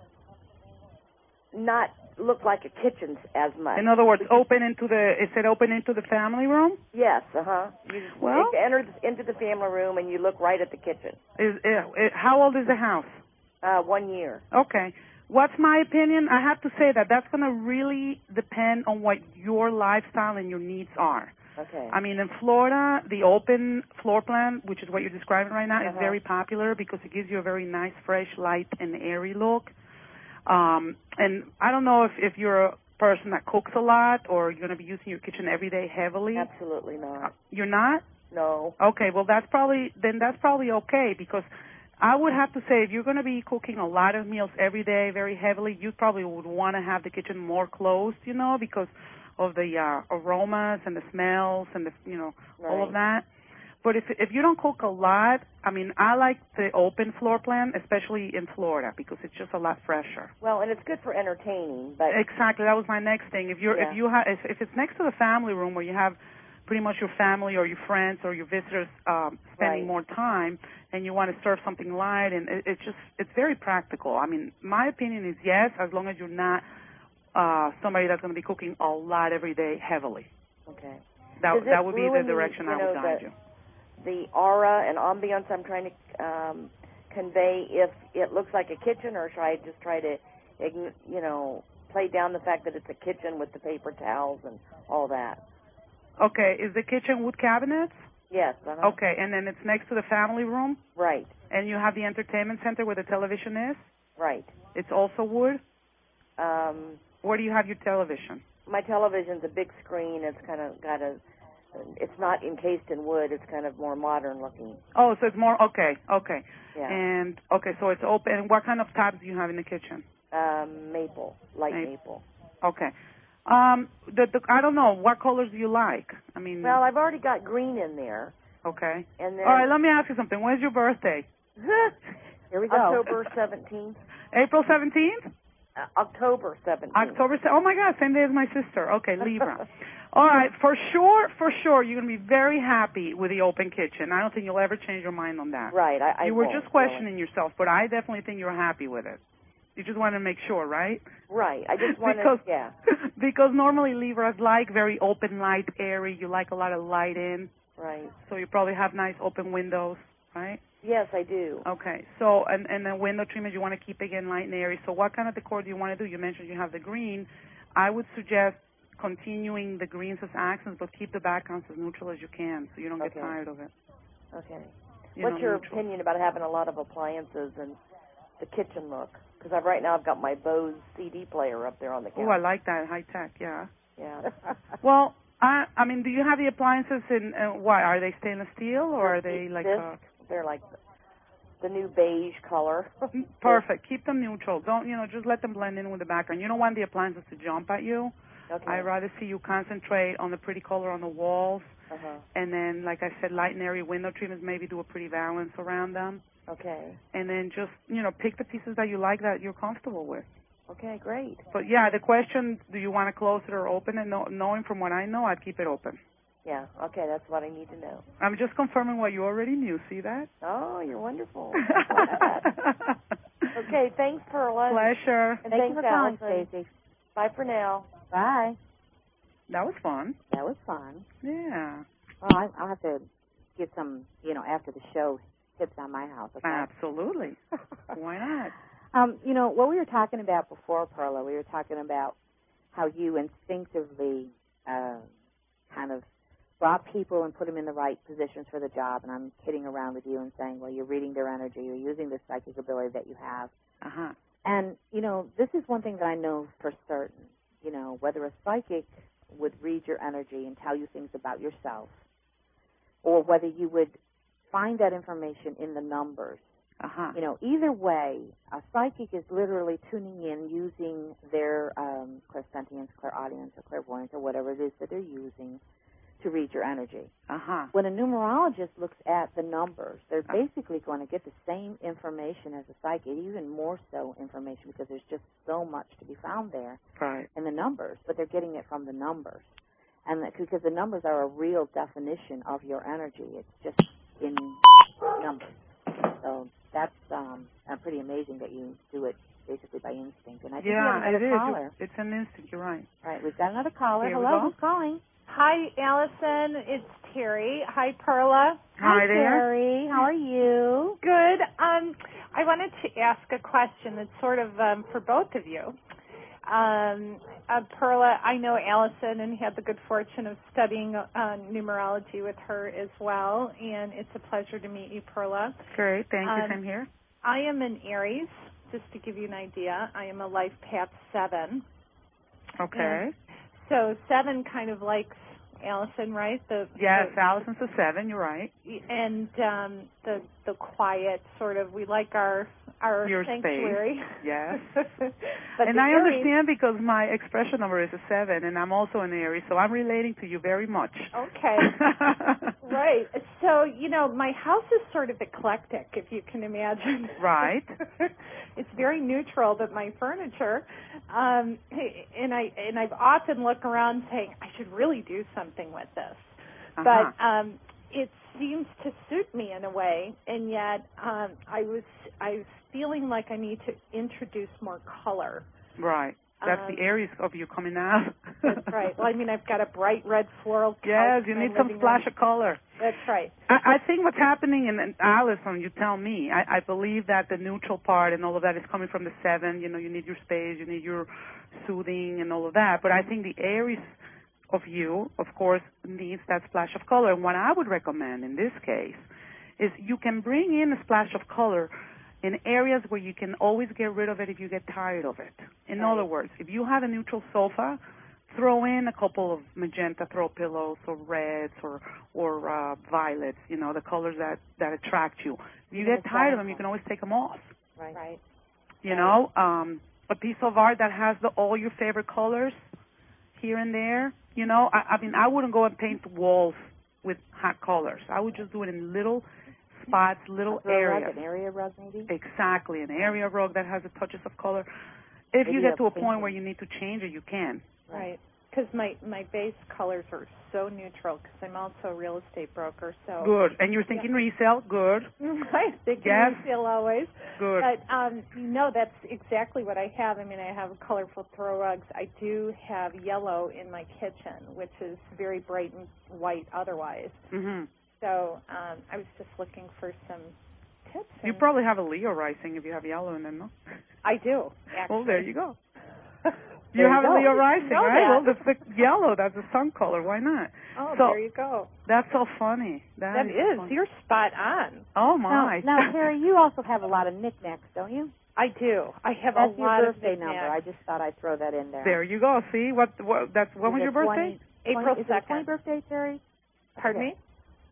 not look like a kitchen as much? In other words, open into the, is it open into the family room? Yes, uh-huh. You well, enter into the family room, and you look right at the kitchen. Is, is How old is the house? Uh, one year. Okay. What's my opinion? I have to say that that's going to really depend on what your lifestyle and your needs are. Okay. I mean, in Florida, the open floor plan, which is what you're describing right now, uh-huh. is very popular because it gives you a very nice, fresh, light, and airy look. Um, and I don't know if, if you're person that cooks a lot, or you're going to be using your kitchen every day heavily? Absolutely not. You're not? No. Okay, well, that's probably, then that's probably okay, because I would have to say if you're going to be cooking a lot of meals every day very heavily, you probably would want to have the kitchen more closed, you know, because of the uh, aromas and the smells and the, you know, Right. all of that. But if if you don't cook a lot, I mean, I like the open floor plan, especially in Florida, because it's just a lot fresher. Well, and it's good for entertaining, but Exactly, that was my next thing. If you're Yeah. if you have if, if it's next to the family room where you have pretty much your family or your friends or your visitors um, spending Right. more time, and you want to serve something light, and it, it's just it's very practical. I mean, my opinion is yes, as long as you're not uh, somebody that's going to be cooking a lot every day heavily. okay. That Does it that would be the ruin the, direction you I would know, guide the- you. The aura and ambiance I'm trying to um, convey, if it looks like a kitchen, or should I just try to, ign- you know, play down the fact that it's a kitchen with the paper towels and all that? Okay, is the kitchen wood cabinets? Yes. Uh-huh. Okay, and then it's next to the family room, Right. and you have the entertainment center where the television is. Right. It's also wood. Um, Where do you have your television? my television's a big screen. It's kind of got a. It's not encased in wood. It's kind of more modern looking. Oh, so it's more okay, okay. Yeah. And okay, so it's open. And what kind of tabs do you have in the kitchen? Um, maple, light Maple. maple. Okay. Um, the, the I don't know what colors do you like. I mean, Well, I've already got green in there, okay. and then All right, let me ask you something. When's your birthday? Here we go. October seventeenth. April seventeenth? Uh, October seventeenth. October. se- Oh my God, same day as my sister. Okay, Libra. All right, for sure, for sure, you're going to be very happy with the open kitchen. I don't think you'll ever change your mind on that. Right. I, I you were won't, just questioning yourself, but I definitely think you're happy with it. You just want to make sure, right? Really. Right. I just want because, to. Yeah. Because normally Libras like very open, light, airy. You like a lot of light in. Right. So you probably have nice open windows, right? Yes, I do. Okay. So, and, and the window treatment, you want to keep again light and airy. So what kind of decor do you want to do? You mentioned you have the green. I would suggest continuing the greens as accents, but keep the backgrounds as neutral as you can so you don't get Okay. tired of it. Okay. You What's know, your neutral. opinion about having a lot of appliances and the kitchen look? Because I've right now I've got my Bose C D player up there on the Oh, counter. I like that, high tech, yeah. Yeah. Well, I I mean, do you have the appliances in, uh, what, are they stainless steel or are they like This, uh, they're like the new beige color. perfect. Keep them neutral. Don't, you know, just let them blend in with the background. You don't want the appliances to jump at you. Okay. I'd rather see you concentrate on the pretty color on the walls, Uh-huh. and then, like I said, light and airy window treatments, maybe do a pretty balance around them. Okay. And then just, you know, pick the pieces that you like that you're comfortable with. Okay, great. But, yeah, the question, do you want to close it or open it? No, knowing from what I know, I'd keep it open. Yeah, okay, that's what I need to know. I'm just confirming what you already knew. See that? Oh, you're wonderful. Okay, thanks, Perla. Pleasure. And Thank thanks, you for calling, Allison. Stacey. Bye for now. Bye. That was fun. That was fun. Yeah. Well, I, I'll have to get some, you know, after the show tips on my house. Okay? Absolutely. Why not? Um, you know, what we were talking about before, Perla, we were talking about how you instinctively uh, kind of brought people and put them in the right positions for the job, and I'm kidding around with you and saying, well, you're reading their energy, you're using this psychic ability that you have. Uh-huh. And, you know, this is one thing that I know for certain, you know, whether a psychic would read your energy and tell you things about yourself, or whether you would find that information in the numbers. Uh-huh. You know, either way, a psychic is literally tuning in using their um, clairsentience, clairaudience, or clairvoyance, or whatever it is that they're using to read your energy. Uh-huh. When a numerologist looks at the numbers, they're Uh. basically going to get the same information as a psychic, even more so information, because there's just so much to be found there Right. in the numbers, but they're getting it from the numbers. And that, because the numbers are a real definition of your energy. It's just in numbers. So that's um, uh, pretty amazing that you do it basically by instinct. And I think we have Yeah, it another is. caller. You- It's an instinct. You're right. All right, we've got another caller. Here we Hello, go. who's calling? Hi, Allison. It's Terry. Hi, Perla. Hi there. Terry. How are you? Good. Um, I wanted to ask a question that's sort of um, for both of you. Um, uh, Perla, I know Allison and had the good fortune of studying uh, numerology with her as well, and it's a pleasure to meet you, Perla. Great. Thank you. Um, Same here. I am an Aries, just to give you an idea. I am a life path seven. Okay. And so seven kind of likes Allison, right? The, yes, the, Allison's a seven. You're right. And um, the the quiet sort of. We like our our Your sanctuary. Space. Yes. But and I Aries, understand because my expression number is a seven, and I'm also an Aries, so I'm relating to you very much. Okay. Right. So, you know, my house is sort of eclectic, if you can imagine. Right. It's very neutral, but my furniture, um, and I and I've often looked around saying I should really do something with this, Uh-huh. but um, it seems to suit me in a way, and yet um, I was I was feeling like I need to introduce more color. Right. That's Um, the Aries of you coming out. That's right. Well, I mean, I've got a bright red floral couch. Yes, you need some splash of color. That's right. I, I think what's happening, in, in Allison, you tell me, I, I believe that the neutral part and all of that is coming from the seven. You know, you need your space, you need your soothing and all of that. But I think the Aries of you, of course, needs that splash of color. And what I would recommend in this case is you can bring in a splash of color in areas where you can always get rid of it if you get tired of it. In Right. other words, if you have a neutral sofa, throw in a couple of magenta throw pillows or reds or or uh, violets, you know, the colors that, that attract you. If you get tired of them, you can always take them off. Right. Right. You know, um, a piece of art that has the, all your favorite colors here and there. You know, I, I mean, I wouldn't go and paint walls with hot colors. I would just do it in little spots, little areas. Rug, an area rug, maybe? Exactly, an area rug that has the touches of color. If Maybe you get a to a painting. point where you need to change it, you can. Right. Because my, my base colors are so neutral because I'm also a real estate broker. So Good. And you're thinking yeah. resale? Good. Right. Thinking Yes. resale always. Good. But, um, you know, that's exactly what I have. I mean, I have colorful throw rugs. I do have yellow in my kitchen, which is very bright and white otherwise. Mm-hmm. So um, I was just looking for some tips. You probably have a Leo rising if you have yellow in them, no? I do, actually. Well, there you go. There You have you a go. Leo You rising, know right? that. Well, that's the yellow. That's a sun color. Why not? Oh, so, there you go. That's so funny. That, That is. is. Funny. You're spot on. Oh, Now, my. now, Terry, you also have a lot of knickknacks, don't you? I do. I have That's a lot your of birthday knickknacks. number. I just thought I'd throw that in there. There you go. See? what? what that's When was Is your it birthday? twenty, April twenty, is it second. twenty birthday, Terry? Pardon Okay. me?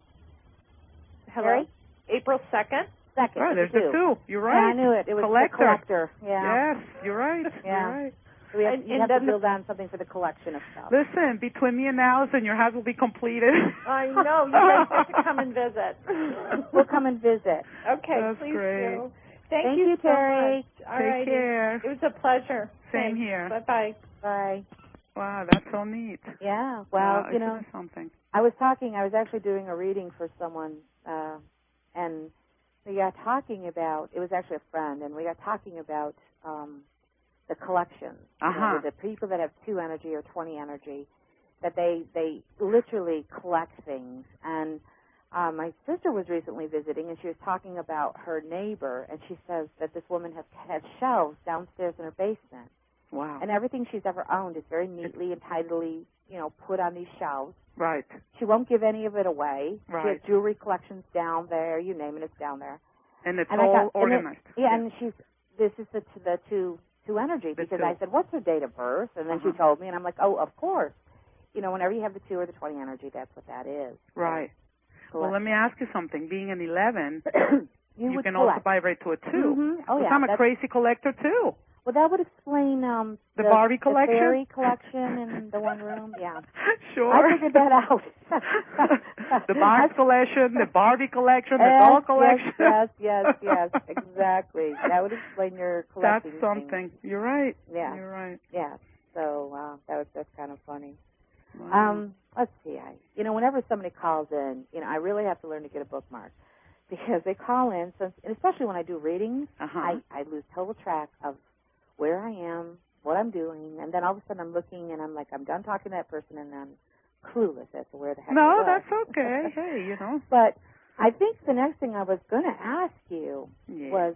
Hello? Terry? April second? Second. Oh, it's there's a the two. two. You're Yeah, right. I knew it. It was collector. the collector. Yeah. Yes, you're right. Yeah. You're right. So we have, And- you and have to then the- build on something for the collection of stuff. Listen, between me and Allison, your house will be completed. I know. You guys have to come and visit. We'll come and visit. Okay, That's please great. do. Thank, Thank you, you, so Terry. much. All Take righty. care. It was a pleasure. Same Thanks. here. Bye-bye. Bye. Wow, that's so neat. Yeah. Well, wow, you know, isn't it something. I was talking, I was actually doing a reading for someone, uh, and we got talking about, it was actually a friend, and we got talking about um, the collections. You know, Uh-huh. the people that have two energy or twenty energy, that they, they literally collect things. And uh, my sister was recently visiting, and she was talking about her neighbor, and she says that this woman has, has shelves downstairs in her basement. Wow. And everything she's ever owned is very neatly and tidily, you know, put on these shelves. Right. She won't give any of it away. She Right. has jewelry collections down there. You name it, it's down there. And it's And I all got, and it- organized. yeah, and she's, this is the, the two, two energy, The because two. I said, what's her date of birth? And then Uh-huh. she told me, and I'm like, oh, of course. You know, whenever you have the two or the twenty energy, that's what that is. Right. So, Well, let me ask you something. Being an eleven, you, you would can collect. also vibrate to a two. Mm-hmm. Oh, Because yeah. I'm a that's- crazy collector, too. Well, that would explain um, The Barbie collection? the fairy collection in the one room. Yeah. Sure. I figured that out. the box collection, the Barbie collection, the yes, doll collection. Yes, yes, yes, yes, exactly. That would explain your That's collecting. something. Things. You're right. Yeah. You're right. Yeah. So uh, that was that's kind of funny. Wow. Um, let's see. I, you know, whenever somebody calls in, you know, I really have to learn to get a bookmark because they call in, so, and especially when I do readings, Uh-huh. I, I lose total track of where I am, what I'm doing, and then all of a sudden I'm looking and I'm like, I'm done talking to that person, and I'm clueless as to where the heck I No, was. that's okay. Hey, you know. But I think the next thing I was going to ask you Yeah. was,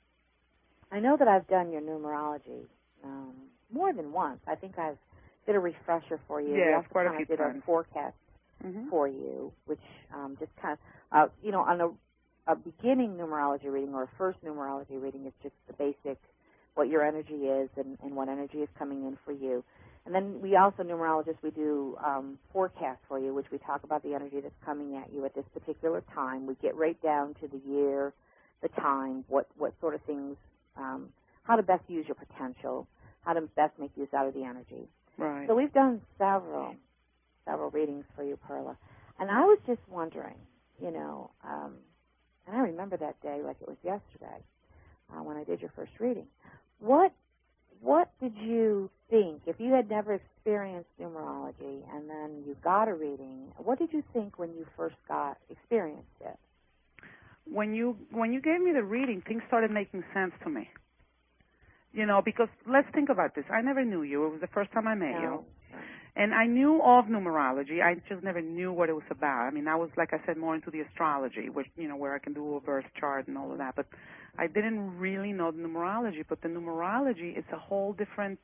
I know that I've done your numerology um, more than once. I think I've did a refresher for you. Yes, We also quite a kind few of did times. a forecast Mm-hmm. for you, which um, just kind of, uh, you know, on a, a beginning numerology reading or a first numerology reading is just the basic, what your energy is and, and what energy is coming in for you. And then we also, numerologists, we do um, forecasts for you, which we talk about the energy that's coming at you at this particular time. We get right down to the year, the time, what, what sort of things, um, how to best use your potential, how to best make use out of the energy. Right. So we've done several, several readings for you, Perla. And I was just wondering, you know, um, and I remember that day like it was yesterday uh, when I did your first reading. What What did you think, if you had never experienced numerology and then you got a reading, what did you think when you first got experienced it? When you when you gave me the reading, things started making sense to me. You know, because let's think about this. I never knew you. It was the first time I met No. you. And I knew of numerology. I just never knew what it was about. I mean, I was, like I said, more into the astrology, which, you know, where I can do a birth chart and all of that. But I didn't really know the numerology. But the numerology is a whole different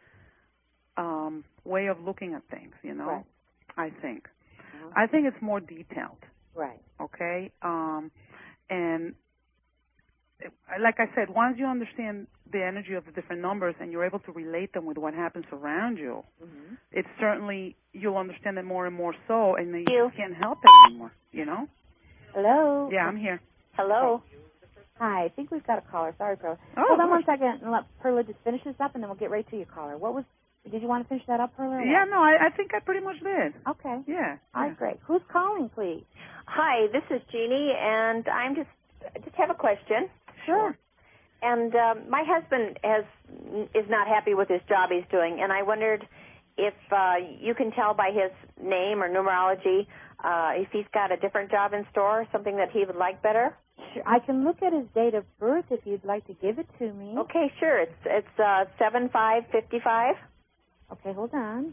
um, way of looking at things, you know, Right. I think. Uh-huh. I think it's more detailed. Right. Okay? Um, and it, like I said, once you understand the energy of the different numbers and you're able to relate them with what happens around you, Mm-hmm. it's certainly, you'll understand it more and more so, and then you You. can't help it anymore, you know? Hello? Yeah, I'm here. Hello. Hi, I think we've got a caller. Sorry, Perla. Oh, Hold on of one course. second and let Perla just finish this up, and then we'll get right to your caller. What was, did you want to finish that up, Perla? or Yeah, what? no, I, I think I pretty much did. Okay. Yeah. All yeah. right, great. Who's calling, please? Hi, this is Jeannie, and I'm just just have a question. Sure. And um, my husband has is not happy with his job he's doing, and I wondered if uh, you can tell by his name or numerology uh, if he's got a different job in store, something that he would like better. Sure. I can look at his date of birth if you'd like to give it to me. Okay, sure. It's it's uh, seven five fifty five. Okay, hold on.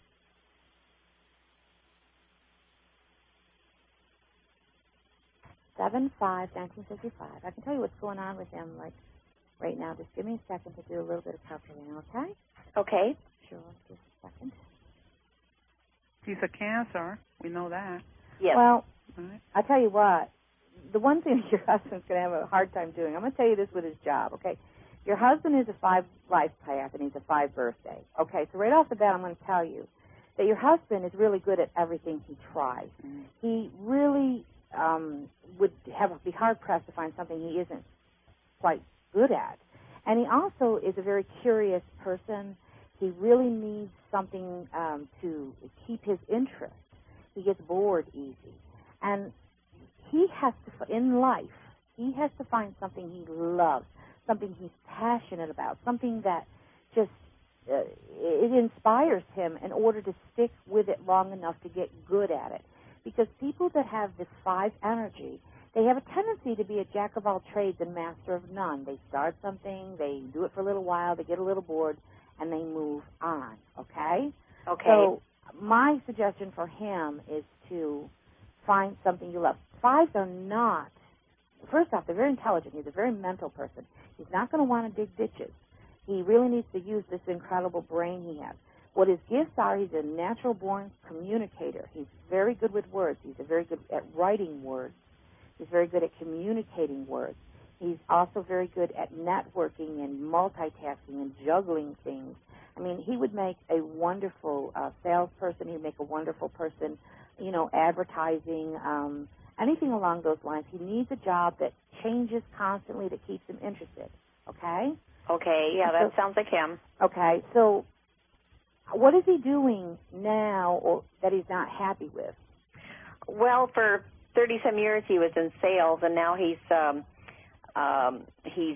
Seven five nineteen fifty five. I can tell you what's going on with him like right now. Just give me a second to do a little bit of calculating, okay? Okay. Sure, just a second. He's a Cancer. We know that. Yes. Well, Right? I tell you what, the one thing your husband's going to have a hard time doing, I'm going to tell you this with his job, okay? Your husband is a five life path and he's a five birthday. Okay, so right off the bat, I'm going to tell you that your husband is really good at everything he tries. Mm. He really um, would have be hard pressed to find something he isn't quite good at. And he also is a very curious person. He really needs something um, to keep his interest. He gets bored easy. And he has to, in life, he has to find something he loves, something he's passionate about, something that just, uh, it inspires him in order to stick with it long enough to get good at it. Because people that have this five energy, they have a tendency to be a jack of all trades and master of none. They start something, they do it for a little while, they get a little bored, and they move on, okay? Okay. So my suggestion for him is to find something you love. Fives are not, first off, they're very intelligent. He's a very mental person. He's not going to want to dig ditches. He really needs to use this incredible brain he has. What his gifts are, he's a natural-born communicator. He's very good with words. He's very good at writing words. He's very good at communicating words. He's also very good at networking and multitasking and juggling things. I mean, he would make a wonderful uh, salesperson. He'd make a wonderful person, you know, advertising, um, anything along those lines. He needs a job that changes constantly, that keeps him interested, okay? Okay, yeah, that So- sounds like him. Okay, so what is he doing now or that he's not happy with? Well, for thirty-some years he was in sales, and now he's um, um, he's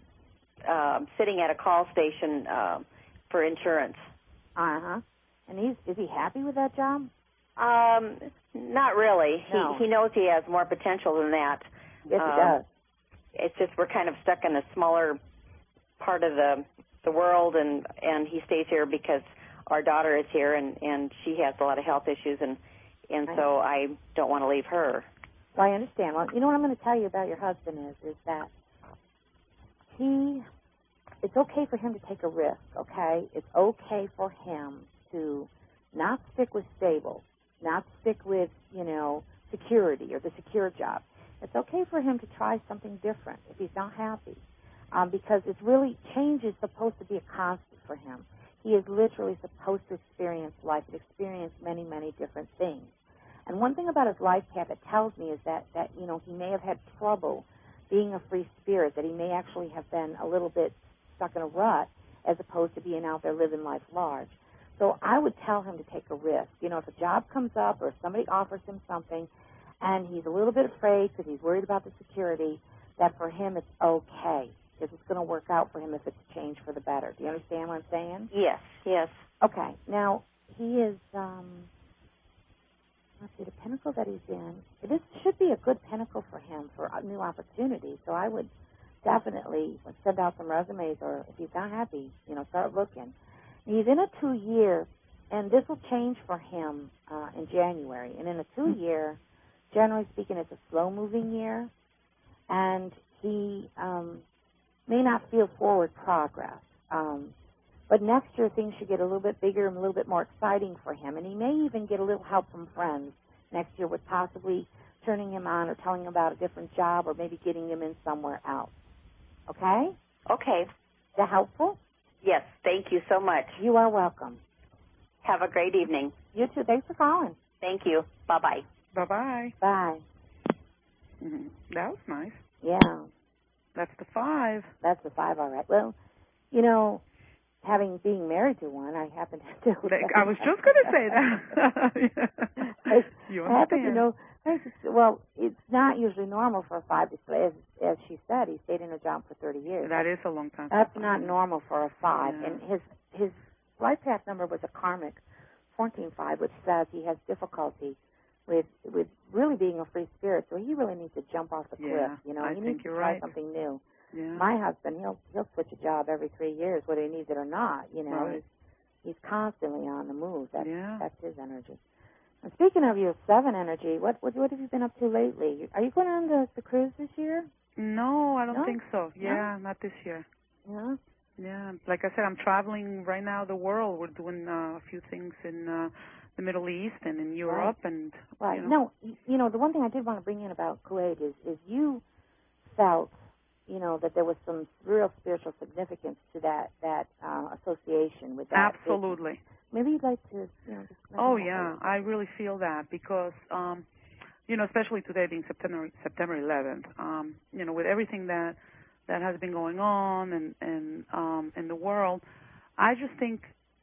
um, sitting at a call station uh, for insurance. Uh-huh. And he's is he happy with that job? Um, not really. No. He he knows he has more potential than that. Yes, um, he does. It's just we're kind of stuck in a smaller part of the the world, and and he stays here because our daughter is here, and and she has a lot of health issues, and and Right. so I don't want to leave her. Well, I understand. Well, you know what I'm going to tell you about your husband is, is that he, it's okay for him to take a risk, okay? It's okay for him to not stick with stable, not stick with, you know, security or the secure job. It's okay for him to try something different if he's not happy, um, because it's really, change is supposed to be a constant for him. he is literally supposed to experience life, and experience many, many different things. And one thing about his life path that tells me is that, that, you know, he may have had trouble being a free spirit, that he may actually have been a little bit stuck in a rut as opposed to being out there living life large. So I would tell him to take a risk. You know, if a job comes up or if somebody offers him something and he's a little bit afraid because he's worried about the security, that for him it's okay, because it's going to work out for him if it's changed for the better. Do you understand what I'm saying? Yes, yes. Okay. Now, he is, um, let's see, the pinnacle that he's in, this should be a good pinnacle for him for a new opportunities. So I would definitely send out some resumes, or if he's not happy, you know, start looking. He's in a two-year, and this will change for him uh, in January. And in a two-year, generally speaking, it's a slow-moving year, and he um, may not feel forward progress. Um, but next year, things should get a little bit bigger and a little bit more exciting for him, and he may even get a little help from friends next year with possibly turning him on or telling him about a different job or maybe getting him in somewhere else. Okay? Okay. Is that helpful? Yes, thank you so much. You are welcome. Have a great evening. You too. Thanks for calling. Thank you. Bye-bye. Bye-bye. Bye. Mm-hmm. That was nice. Yeah. That's the five. That's the five, all right. Well, you know, having being married to one, I happen to do. I was just going to say that. I, you I happen to understand. know. Well, it's not usually normal for a five to stay. As, as she said, he stayed in a job for thirty years. That is a long time. That's not normal for a five. Yeah. And his his life path number was a karmic fourteen five, which says he has difficulty with with really being a free spirit. So he really needs to jump off the cliff. Yeah, You know, I he think needs to you're try right. something new. Yeah. My husband, he'll he'll switch a job every three years, whether he needs it or not. You know, Right. he's he's constantly on the move. That's Yeah. that's his energy. And speaking of your seven energy, what what what have you been up to lately? Are you going on the, the cruise this year? No, I don't No? think so. Yeah, No? not this year. Yeah. Yeah, like I said, I'm traveling right now the world. We're doing uh, a few things in uh, the Middle East and in Europe, Right. and Right. you know. No, y- you know, the one thing I did want to bring in about Kuwait is is you felt, you know, that there was some real spiritual significance to that that uh, association with that. Absolutely. business. Maybe you'd like to, you know, just. Oh yeah, I really feel that because, um, you know, especially today being September September eleventh, um, you know, with everything that that has been going on and and um, in the world, I just think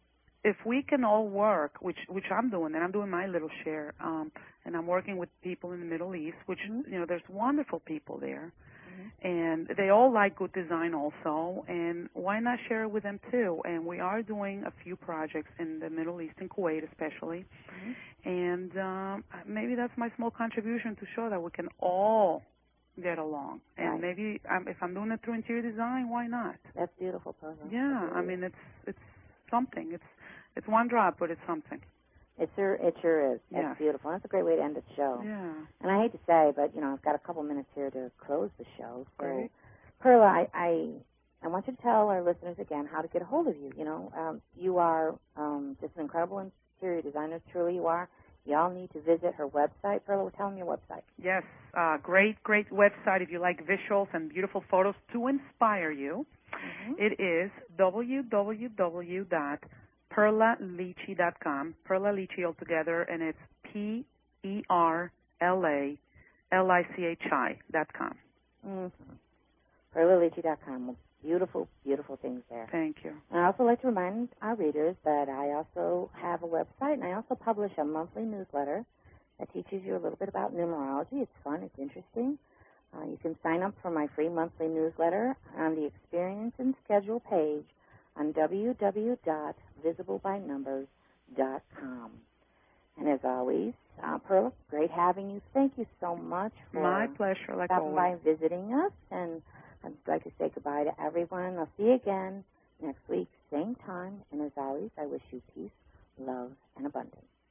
if we can all work, which which I'm doing, and I'm doing my little share, um, and I'm working with people in the Middle East, which Mm-hmm. you know, there's wonderful people there. Mm-hmm. And they all like good design also, and why not share it with them too? And we are doing a few projects in the Middle East, in Kuwait especially, Mm-hmm. and um, maybe that's my small contribution to show that we can all get along. And Right. maybe um, if I'm doing it through interior design, why not? That's beautiful, Puzzle. Yeah, I mean it's it's something. It's it's one drop, but it's something. It sure, it sure is. That's Yes. beautiful. That's a great way to end the show. Yeah. And I hate to say, but you know, I've got a couple minutes here to close the show. So, Great. Perla, I, I, I want you to tell our listeners again how to get a hold of you. You know, um, you are um, just an incredible interior designer. Truly, you are. Y'all need to visit her website. Perla, tell them your website. Yes, uh, great, great website if you like visuals and beautiful photos to inspire you. Mm-hmm. It is w w w dot perla lichi dot com, Perla Lichi altogether, and it's P E R L A L I C H I dot com. Mm-hmm. perla lichi dot com. Beautiful, beautiful things there. Thank you. And I also like to remind our readers that I also have a website, and I also publish a monthly newsletter that teaches you a little bit about numerology. It's fun. It's interesting. Uh, you can sign up for my free monthly newsletter on the Experience and Schedule page on w w w dot visible by numbers dot com. And as always, uh, Perla, great having you. Thank you so much for My pleasure, like stopping by always. and visiting us. And I'd like to say goodbye to everyone. I'll see you again next week, same time. And as always, I wish you peace, love, and abundance.